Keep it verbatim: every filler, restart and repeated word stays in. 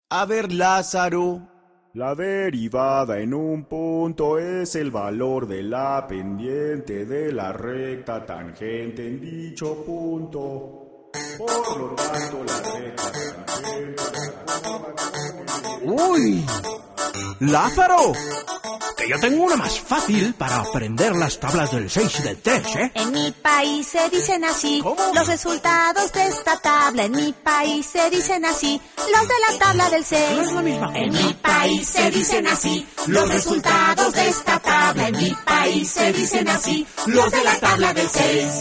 A ver, Lázaro. La derivada en un punto es el valor de la pendiente de la recta tangente en dicho punto. Por lo tanto, la recta tangente... ¡Uy! ¡Lázaro! Que yo tengo una más fácil para aprender las tablas del seis y del tres, ¿eh? En mi país se dicen así. ¿Cómo? Los resultados de esta tabla. En mi país se dicen así. Los de la tabla del seis. No es la misma. En mi país se dicen así. Los resultados de esta tabla. En mi país se dicen así. Los de la tabla del seis.